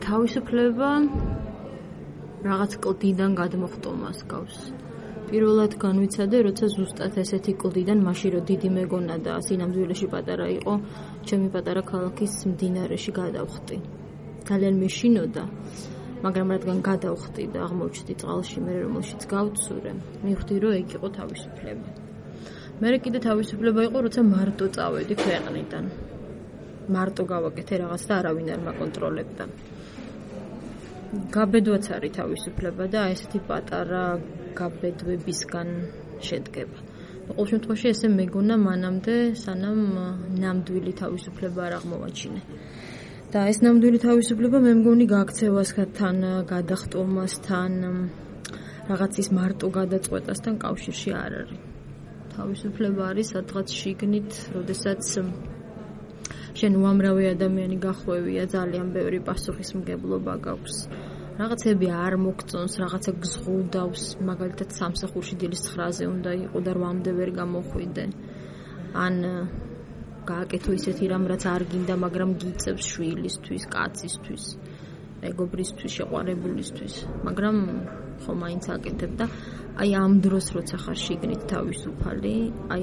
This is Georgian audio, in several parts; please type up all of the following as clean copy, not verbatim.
თავისუფლება რაღაც კლდიდან გადმოხტომას გავს. პირველად განვიცადე, როცა ზუსტად ესეთი კლდიდან, მაშინ რომ დიდი მეგონა და სინამდვილეში პატარა იყო, ჩემი პატარა ქალაქის მდინარეში გადავხტი. ძალიან მეშინოდა, მაგრამ რადგან გადავხტი და აღმოჩნდი წყალში, მე რომელშიც გავცურე, მივხვდი, რომ ეგ იყო თავისუფლება. მე კიდე თავისუფლება იყო, როცა მარტო წავედი ქვეყნიდან. მარტო გავაკეთე რაღაც და არავინ არ მაკონტროლებდა. გაბედვაც არის თავისუფლება და ესეთი პატარა გაბედვებისგან შედგება. ყოველ შემთხვევაში ესე მეგონა მანამდე, სანამ ნამდვილი თავისუფლება არ აღმოვაჩინე. და ეს ნამდვილი თავისუფლება მე მგონი გაქცევასთან, გადახტომასთან, რაღაცის მარტო გადაწყვეტასთან კავშირში არ არის. თავისუფლება არის სადღაც შიგნით, როდესაც შენ უამრავი ადამიანი გახვევია, ძალიან ბევრი პასუხისმგებლობა გაქვს. რაღაცები არ მოგწონს, რაღაცა გზღუდავს, მაგალითად სამსახურში დილის 9-ზე უნდა იყო და 8-მდე ვერ გამოხვიდე. ან გააკეთო ისეთი რამ, რაც არ გინდა, მაგრამ გიწევს შვილისთვის, კაცისთვის, მეგობრისთვის, შეყვარებულისთვის, მაგრამ ხო მაინც აკეთებ და აი ამ დროს როცა ხარ შიგნით თავისუფალი, აი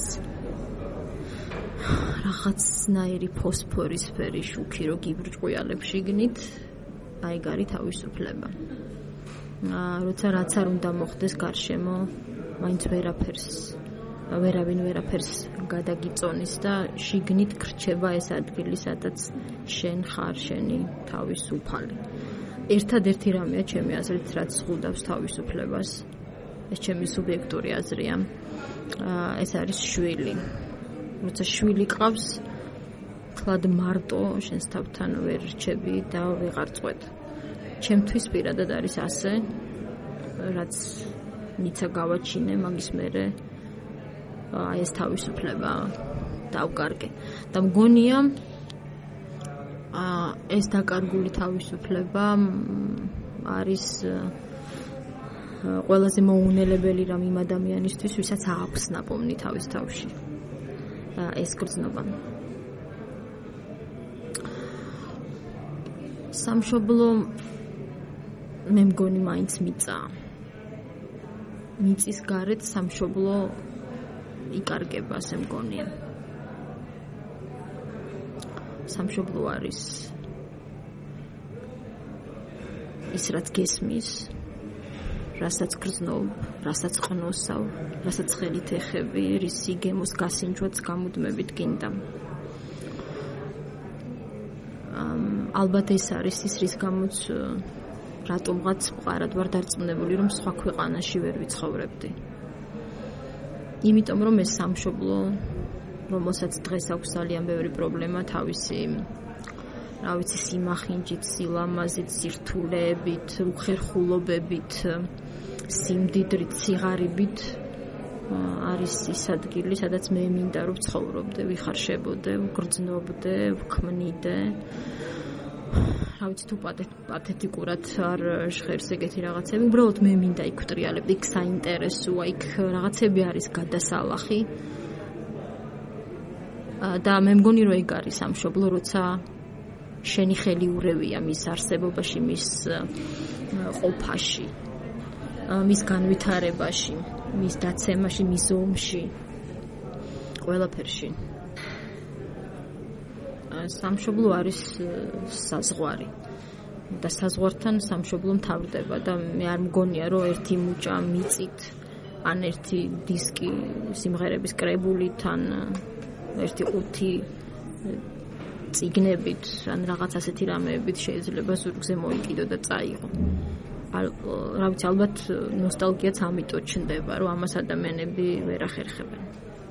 რაღაცნაირი ფოსფორისფერი შუქი რო გიბრჭყვიალებ შიგნით, აი გარი თავისუფლება. როცა რაც არ უნდა მოხდეს გარშემო, მაინც ვერავინ ვერაფერს გადაგიწონის და შიგნით გრჩება ეს ადგილი, სადაც შენ ხარ, შენი თავისუფალი. ერთადერთი რამეა ჩემი აზრით, რაც ზღუდავს თავისუფლებას. ეს ჩემი სუბიექტური აზრია. ეს არის შვილი. როცა შვილი ყავს, თლად მარტო შენს თავთან ვერ რჩები და ვეღარ წყვეტ. ჩემთვის პირადად არის ასე, რაც ниცა გავაჩინე, მაგის მერე აი ეს თავისუფლება დავკარგე. და მგონია ეს დაკარგული თავისუფლება არის ყველაზე მოუნელებელი რამ იმ ადამიანისთვის, ვისაც აქვს ნაპოვნი თავის თავში. ეს გრძნობა. სამშობლო მე მგონი მაინც მიწაა. მიწის გარეთ სამშობლო იკარგება, ასე მგონია. სამშობლო არის ის, რაც გესმის, რასაც გრძნობ, რასაც ყნოსავ, რასაც ხელით ეხები, რისი გემოს გასინჯვაც გამუდმებით გინდა. ალბათ ეს არის ის, რის გამოც რატომღაც მყარად ვარ დარწმუნებული, რომ სხვა ქვეყანაში ვერ ვიცხოვრებდი. იმიტომ რომ ეს სამშობლო, რომელსაც დღეს აქვს ძალიან ბევრი პრობლემა თავისი, რა ვიცი, სიმახინჯით, სილამაზით, სირთულეებით, უხერხულობებით, სიმდიდრით, სიღარიბით, არის ის ადგილი, სადაც მე მინდა რომ ვცხოვრობდე, ვიხარშებოდე, ვგრძნობდე, ვქმნიდე. რა ვიცი, თუ პათეტიკურად არ ჟღერს ეგეთი რაღაცები, უბრალოდ მე მინდა იქ ვტრიალებდი, იქ საინტერესოა, იქ რაღაცები არის გადასალახი. და მე მგონი რომ ეგ არის სამშობლო, როცა შენი ხელი ურევია მის არსებობაში, მის ყოფაში, მის განვითარებაში, მის დაცემაში, მის ომში, ყველაფერში. სამშობლო არის საზღვარი და საზღვართან სამშობლო მთავრდება და მე არ მგონია რომ ერთი მუჭა მიწით ან ერთი დისკი სიმღერების კრებულით ან ერთი ყუთი წიგნებით ან რაღაც ასეთი რამეებით შეიძლება ზურგზე მოიკიდო და წაიღო. რა ვიცი, ალბათ ნოსტალგიაც ამიტომ ჩნდება, რომ ამას ადამიანები ვერ ახერხებენ.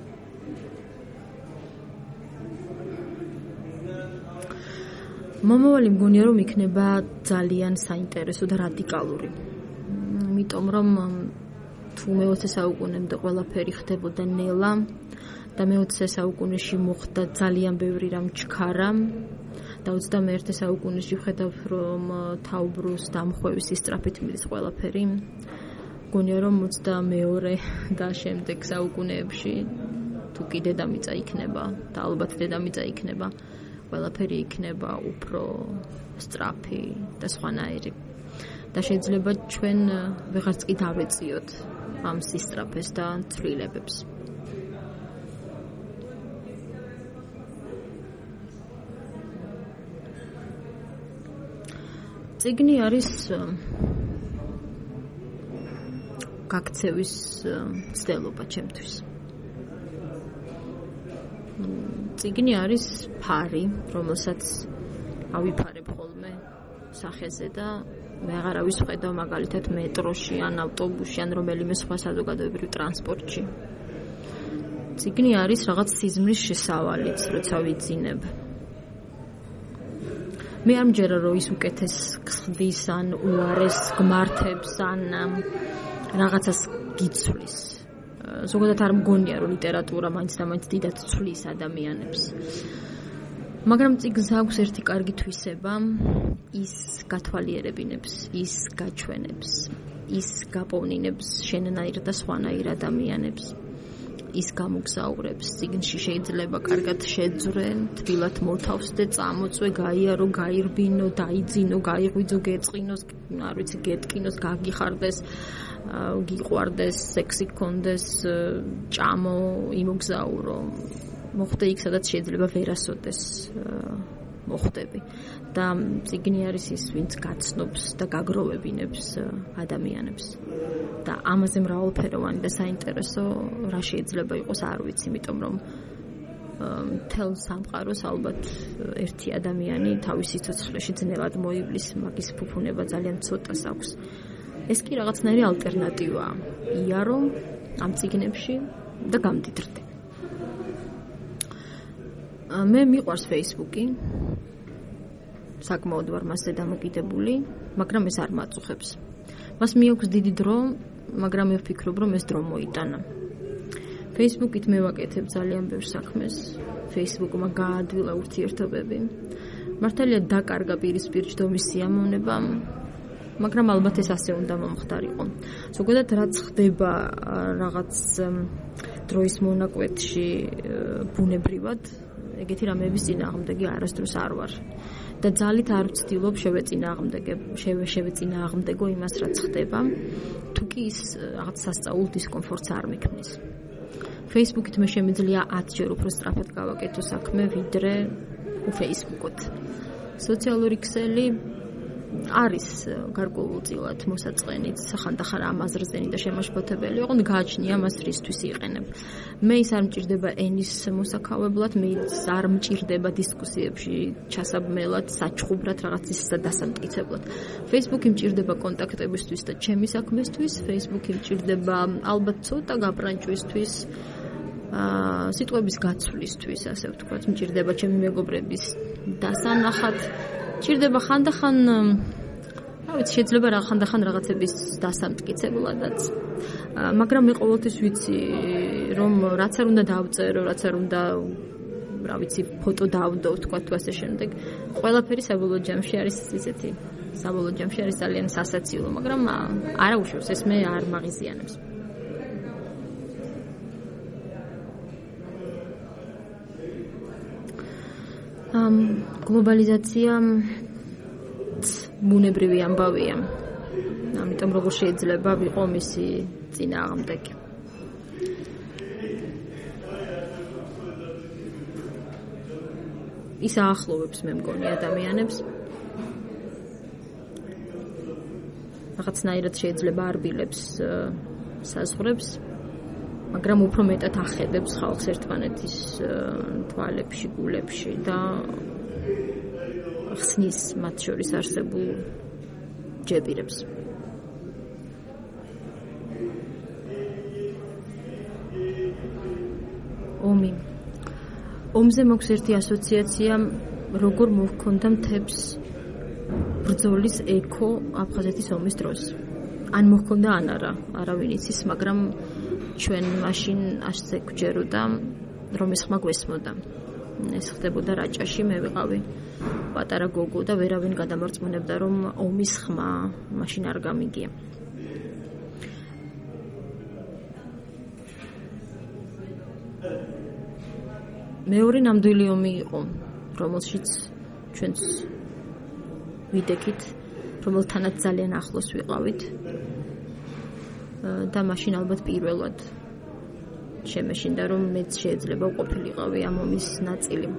მომავალი მგონია რომ იქნება ძალიან საინტერესო და რადიკალური. იმიტომ რომ თუ მე-20 საუკუნემდე ყველაფერი ხდებოდა ნელა და მე-20 საუკუნეში მოხდა ძალიან ბევრი რამ ჩქარა და 21 საუკუნეში ვხედავ რომ თაუბროს დამხვევის ისტრაფით მიდის ყველაფერი. მგონია რომ 22 და შემდეგ საუკუნეებში თუ კი დედამიწა იქნება და ალბათ დედამიწა იქნება, ყველაფერი იქნება უფრო სწრაფი და სხვანაირი. და შეიძლება ჩვენ ვეღარც კი დავეწიოთ ამ სისწრაფეს და ცვლილებებს. წიგნი არის გაქცევის ცდელობა ჩემთვის. წიგნი არის ფარი, რომელსაც ავიფარებ ხოლმე სახეზე და მე აღარავის ვხედავ მაგალითად მეტროში ან ავტობუსში ან რომელიმე სხვა საზოგადოებრივ ტრანსპორტში. წიგნი არის რაღაც სიზმრის შესავალიც, როცა ვიძინებ. მე არ მჯერა რომ ის უკეთეს გხდის ან უარეს გმართებს ან რაღაცას გიცვლის. ზოგადად არ მგონია რომ ლიტერატურა მაინც და მაინც დიდად ცვლის ადამიანებს. მაგრამ წიგნს აქვს ერთი კარგი თვისება, ის გათვალიერებინებს, ის გაჩვენებს, ის გაპოვნინებს შენნაირ და სხვანაირ ადამიანებს. ის გამოგზაურებს. წიგნში შეიძლება კარგად შეძვრე, თბილად მოთავსდე, წამოწვე, გაიარო, გაირბინო, დაიძინო, გაიღვიძო, გეწყინოს, არ ვიცი, გეტკინოს, გაგიხარდეს, გიყვარდეს, სექსი გქონდეს, ჭამო, იმოგზაურო. მოხდე იქ, სადაც შეიძლება ვერასოდეს მოხდები. და წიგნი არის ის, ვინც გაცნობს და გაგროვებინებს ადამიანებს. და ამაზე მრავალფეროვანი და საინტერესო რა შეიძლება იყოს არ ვიცი, იმიტომ რომ მთელ სამყაროს ალბათ ერთი ადამიანი თავის სიცოცხლეში ძნელად მოივლის, მაგის ფუფუნება ძალიან ცოტას აქვს. ეს კი რაღაცნაირი ალტერნატივაა. იარო ამ წიგნებში და გამდიდრდე. მე მიყვარს Facebook-ი. საკმაოდ ვარ მასზე დამოკიდებული, მაგრამ ეს არ მაწუხებს. მას მიაქვს დიდი დრო, მაგრამ მე ვფიქრობ, რომ ეს დრო მოიტანა. Facebook-ით მე ვაკეთებ ძალიან ბევრ საქმეს. Facebook-მა გაადვილა ურთიერთობები. მართალია დაკარგა პირისპირ ჯდომის სიამოვნება, მაგრამ ალბათ ეს ასე უნდა მომხდარიყო. ზოგადად რაც ხდება რაღაც დროის მონაკვეთში ბუნებრივად, ეგეთი რამეების წინააღმდეგი არასდროს არ ვარ. და ძალით არ ვცდილობ შევეწინააღმდეგო იმას, რაც ხდება, თუ კი ის რაღაც სასწაულ დისკომფორტს არ მიქმნის. Facebook-ით მე შემიძლია 10-ჯერ უფრო სწრაფად გავაკეთო საქმე, ვიდრე Facebook-ით. სოციალური ქსელი არის გარკვეულწილად მოსაწყენიც, ხანდახან ამაზრზენი და შემაშფოთებელი, ოღონდ გააჩნია მას რისთვის იყენებ. მე ის არ მჭირდება ენის მოსაქავებლად, მე ის არ მჭირდება დისკუსიებში ჩასაბმელად, საჩხუბრად, რაღაცის დასამტკიცებლად. Facebook-ი მჭირდება კონტაქტებისთვის და ჩემი საქმესთვის, Facebook-ი მჭირდება ალბათ ცოტა გაპრანჭვისთვის, სიტყვების გაცვლისთვის, ასე ვთქვათ, მჭირდება ჩემი მეგობრების დასანახად. ჭირდება ხანდახან, შეიძლება ხანდახან რაღაცების დასამტკიცებლადაც. მაგრამ მე ყოველთვის ვიცი, რომ რაც არ უნდა დავწერო, რაც არ უნდა, ფოტო დავდო, ვთქვათ, თუ ასე შემდეგ. ყველაფერი საბოლოო ჯამში არის ისეთი, საბოლოო ჯამში არის ძალიან სასაცილო, მაგრამ არა უშავს, ეს მე არ მაღიზიანებს. გლობალიზაცია ბუნებრივი ამბავია. ამიტომ როგორ შეიძლება ვიყო მისი წინააღმდეგი. ის აახლოვებს მე მგონი ადამიანებს. რაღაცნაირად შეიძლება არბილებს საზღვრებს, მაგრამ უფრო მეტად ახედებს ხალხს ერთმანეთის თვალებში, გულებში და ხსნის მათ შორის არსებულ ჯებირებს. ომზე მაქვს ერთი ასოციაცია, როგორ მოვქონდა მთებს ბრძოლის ეკო აფხაზეთის ომის დროს. ან მოხონდა ან არა, არავინ იცის, მაგრამ ჩვენ მაშინ ასე გვჯეროდა, რომ ეს ხმა გვესმოდა. ეს ხდებოდა რაჭაში, მე ვიყავი პატარა გოგო და ვერავინ გადამარწმუნებდა, რომ ომის ხმა მაშინ არ გამიგია. მეორე ნამდვილი ომი იყო, რომელშიც ჩვენც ვიდექით, რომელთანაც ძალიან ახლოს ვიყავით. და მაშინ ალბათ პირველად შემეშინდა, რომ მეც შეიძლება ვყოფილიყავი ამ ომის ნაწილი.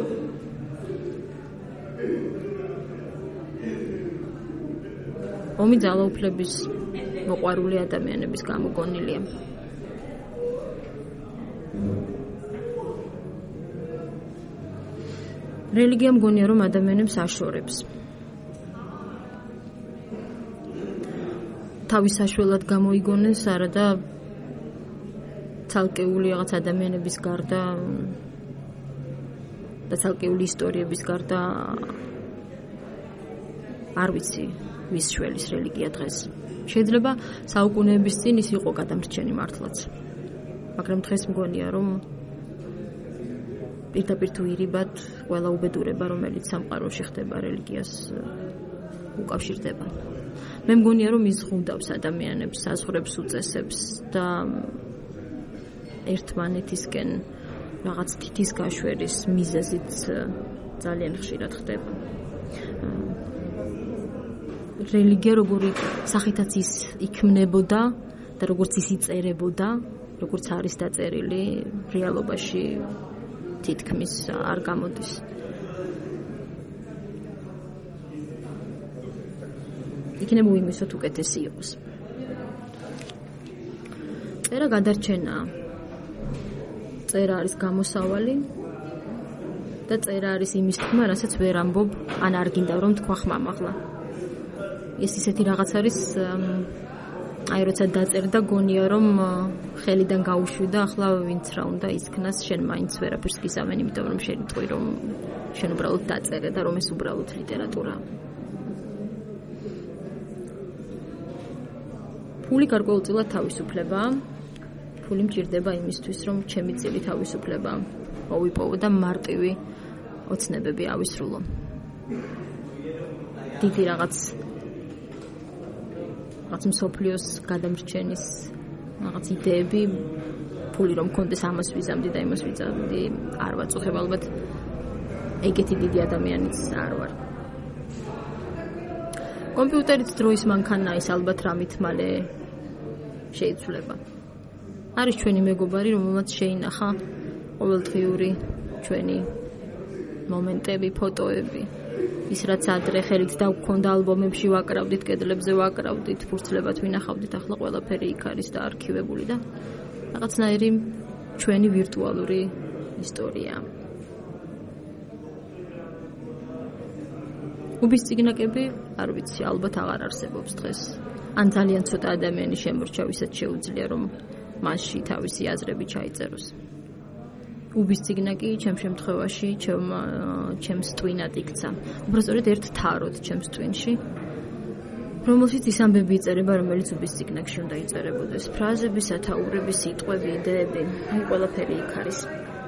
ომი ძალაუფლების მოყვარული ადამიანების გამოგონილია. რელიგია მგონია, რომ ადამიანებს აშორებს. თავის საშველად გამოიგონეს, არადა ცალკეული რაღაც ადამიანების გარდა და ცალკეული ისტორიების გარდა არ ვიცი ვის შველის რელიგია დღეს. შეიძლება საუკუნეების წინ ის იყო გადამრჩენი მართლაც. მაგრამ დღეს მგონია, რომ პირდაპირ თუ ირიბად ყველა უბედურება, რომელიც სამყაროში ხდება, რელიგიას უკავშირდება. მე მგონია, რომ ის ზღუდავს ადამიანებს, საზღვრებს უწესებს და ერთმანეთისკენ რაღაც თითის გაშვერის მიზეზით ძალიან ხშირად ხდება. რელიგია როგორი სახითაც ის იქმნებოდა და როგორც ის იწერებოდა, როგორც არის დაწერილი, რეალობაში თითქმის არ გამოდის. იქნებ უიმისოთ უკეთესი იყოს. წერა გადარჩენაა. წერა არის გამოსავალი და წერა არის იმის თქმა, რასაც ვერ ამბობ, ან არ გინდა რომ თქვა ხმამაღლა. ეს ისეთი რაღაც არის, აი როცა დაწერდა გონია რომ ხელიდან გაუშვიდა, ახლა ვინც რა უნდა ისქნას, შენ მაინც ვერაფერს გისამენ, იმიტომ რომ შენ თქვი რომ შენ უბრალოდ დაწერე და რომ ეს უბრალოდ ლიტერატურაა. ფული გარკვეულწილად თავისუფლებაა. ფული მჭირდება იმისთვის, რომ ჩემი წილი თავისუფლება მოვიპოვო და მარტივი ოცნებები ავისრულო. დიდი რაღაც მსოფლიოს გადამრჩენის რაღაც იდეები, ფული რომ მქონდეს ამას ვიზამდი და იმას ვიზამდი, არ ვაწუხებ ალბათ. ეგეთი დიდი ადამიანიც არ ვარ. კომპიუტერით დროის მანქანა ის ალბათ რამით მალე შეიცვლება. არის ჩვენი მეგობარი, რომელმაც შეინახა ყოველდღიური ჩვენი მომენტები, ფოტოები. ის რაც ადრე ხელით დაგვქონდა ალბომებში ვაკრავდით, კედლებზე ვაკრავდით, ფურცლებად ვინახავდით, ახლა ყველაფერი იქ არის და არქივებული და რაღაცნაირი ჩვენი ვირტუალური ისტორია. უბის წიგნაკები, არ ვიცი, ალბათ აღარ არსებობს დღეს. ან ძალიან ცოტა ადამიანი შემორჩა, ვისაც შეუძლია რომ მასში თავისი აზრები ჩაიწეროს. უბის წიგნაკი ჩემ შემთხვევაში ჩემს ტვინად იქცა. უბრალოდ ერთ თაროდ ჩემს ტვინში, რომელშიც ის ამბები იწერება, რომელიც უბის წიგნაკში უნდა იწერებოდეს. ფრაზები, სათაურები, სიტყვები, იდეები, აი ყველაფერი იქ არის.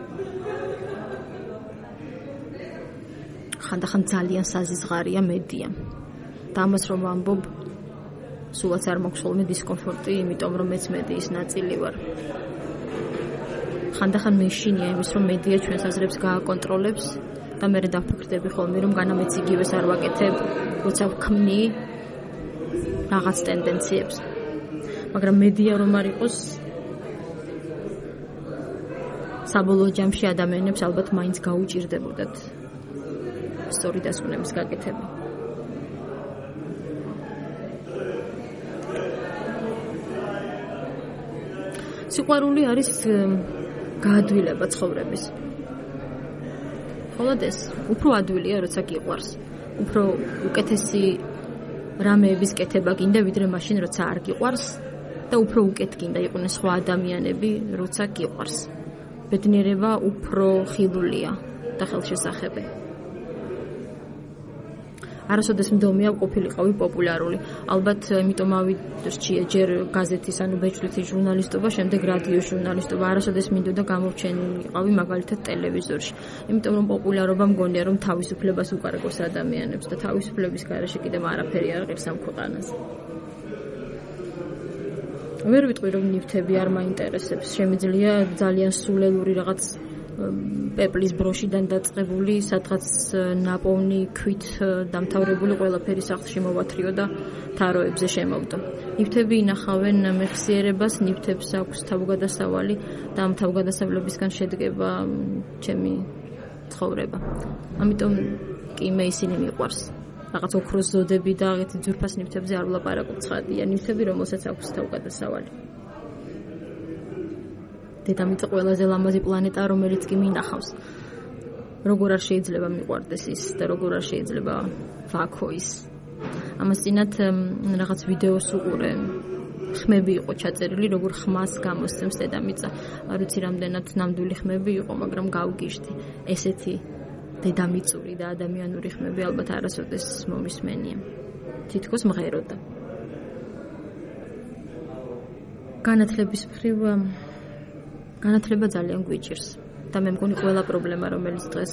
ხანდახან ძალიან საზიზღარია მედია. და ამას რომ ვამბობ, სულაც არ მაქვს ხოლმე დისკომფორტი, იმიტომ რომ მეც მედიის ნაწილი ვარ. ხანდახან მეშინია იმის, რომ მედია ჩვენს აზრებს გააკონტროლებს და მე დაფიქრდები ხოლმე, რომ განამეც იგივეს არ ვაკეთებ, როცა ვქმნი რაღაც ტენდენციებს. მაგრამ მედია რომ არ იყოს, საბოლოო ჯამში ადამიანებს ალბათ მაინც გაუჭირდებოდათ სწორი დასკვნების გაკეთება. სიყვარული არის გაადვილება ცხოვრების. ხოლო ეს უფრო ადვილია, როცა გიყვარს. უფრო უკეთესი რამეების კეთება გინდა, ვიდრე მაშინ, როცა არ გიყვარს და უფრო უკეთ გინდა იყვნენ სხვა ადამიანები, როცა გიყვარს. ბედნიერება უფრო ხილულია და ხელშესახები. არასოდეს მდომია ყოფილიყავი პოპულარული. ალბათ იმიტომ ავირჩიე ჯერ გაზეთის, ანუ ბეჭდვითი ჟურნალისტობა, შემდეგ რადიო ჟურნალისტობა. არასოდეს მინდოდა გამორჩენილიყავი მაგალითად ტელევიზორში. იმიტომ რომ პოპულარობა მგონია რომ თავისუფლებას უკარგავს ადამიანებს და თავისუფლების გარეშე კიდევ არაფერი არ ღირს ამ ქვეყანაზე. ვერ ვიტყვი რომ ნივთები არ მაინტერესებს. შემიძლია ძალიან სულელური რაღაც პეპლის ბროშიდან დაწყებული, სადღაც ნაპოვნი ქვით დამთავრებული ყველაფერი სახლში მოვათრიო და თაროებზე შემოვდო. ნივთები ინახავენ მეხსიერებას, ნივთებს აქვს თავგადასავალი და ამ თავგადასავლებისგან შედგება ჩემი ცხოვრება. ამიტომ კი მე ისინი მიყვარს. რაღაც ოქროს ზოდები და ეგეთი ძვირფას ნივთებზე არ ვლაპარაკობ, ცხადია ნივთები, რომელსაც აქვს თავგადასავალი. დედამიწა ყველაზე ლამაზი პლანეტა, რომელიც კი მინახავს. როგორ არ შეიძლება მიყვარდეს ის და როგორ არ შეიძლება ვაქო ის. ამას წინათ რაღაც ვიდეოს უყურე. ხმები იყო ჩაწერილი, როგორ ხმას გამოსცემს დედამიწა. არ ვიცი რამდენად ნამდვილი ხმები იყო, მაგრამ გავგიჟდი. ესეთი დედამიწური და ადამიანური ხმები ალბათ არასოდეს მომისმენია. თითქოს მღეროდა. განათლების მხრივ განათლება ძალიან გვიჭირს და მე მგონი ყველა პრობლემა, რომელიც დღეს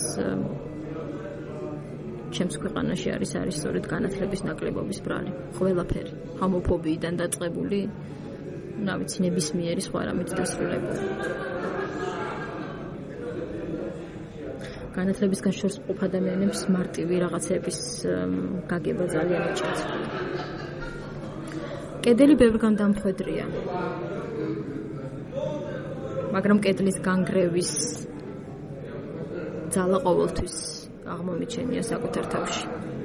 ჩემს ქვეყანაში არის სწორედ განათლების ნაკლებობის ბრალი. ყველაფერი, ჰომოფობიიდან დაწყებული, რა ვიცი, ნებისმიერი სხვა რამით დასრულებული. განათლებისგან შორს მყოფ ადამიანებს მარტივი რაღაცების გაგება ძალიან იჭერს. კედელი ბევრგან დამხვედრია. მაგრამ კედლის განგრევის ძალა ყოველთვის აღმომიჩენია საკუთარ თავში.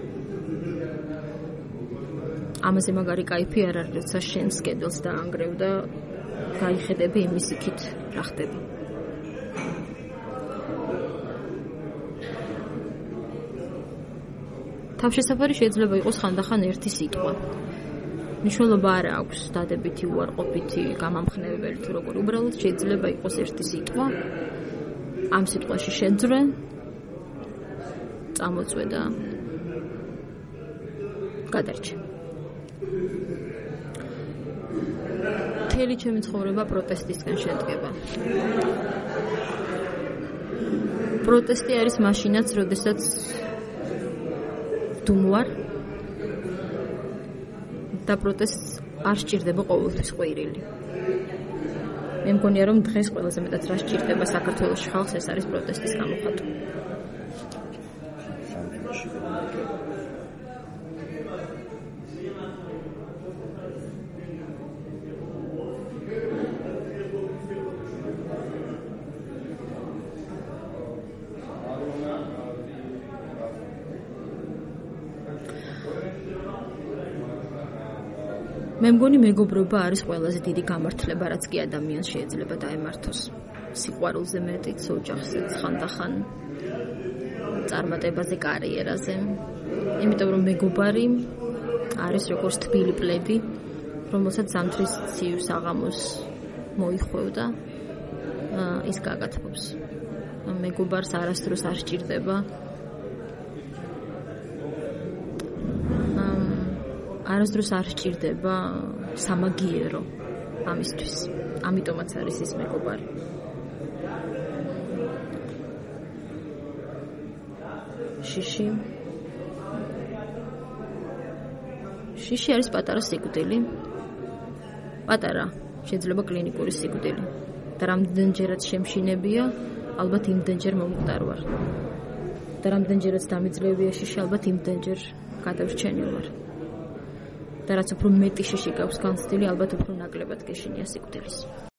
ამაზე მაგარი кайფი არ არის, როცა შენს კედელს დაანგრევ და გაიხედები იმის იქით რა ხდება. თავშესაფარი შეიძლება იყოს ხანდახან ერთი სიტყვა. მნიშვნელობა არ აქვს დადებითი, უარყოფითი, გამამხნევებელი თუ როგორი. უბრალოდ შეიძლება იყოს ერთი სიტყვა. ამ სიტყვაში შეძრე, წამოწვე და გადარჩე. მთელი ჩემი ცხოვრება პროტესტისგან შედგება. პროტესტი არის მაშინაც, როდესაც ვდუმვარ და პროტესტს არ სჭირდება ყოველთვის ყვირილი. მე მგონია, რომ დღეს ყველაზე მეტად რა სჭირდება საქართველოს ხალხს, ეს არის პროტესტის გამოხატვა. მე მგონი მეგობრობა არის ყველაზე დიდი გამართლება, რაც კი ადამიანს შეიძლება დაემართოს. სიყვარულზე მეტიც, ოჯახზე, ხანდახან წარმატებაზე, კარიერაზე. იმიტომ რომ მეგობარი არის როგორც თბილი პლედი, რომელსაც ზამთრის ცივ საღამოს მოიხვევ და ის გაგათბობს. მეგობარს არასდროს არ სჭირდება არასდროს არ სჭირდება სამაგიერო ამისთვის. ამიტომაც არის ის მეგობარი. შიში არის პატარა სიკვდილი. პატარა, შეიძლება კლინიკური სიკვდილი. და რამდენჯერაც შემშინებია, ალბათ იმდენჯერ მომკვდარ ვარ. და რამდენჯერაც დამიძლევია შიში, ალბათ იმდენჯერ გადავრჩენილ ვარ. და რაც უფრო მეტი შიში გაქვს განცდილი, ალბათ უფრო ნაკლებად გეშინია სიკვდილის.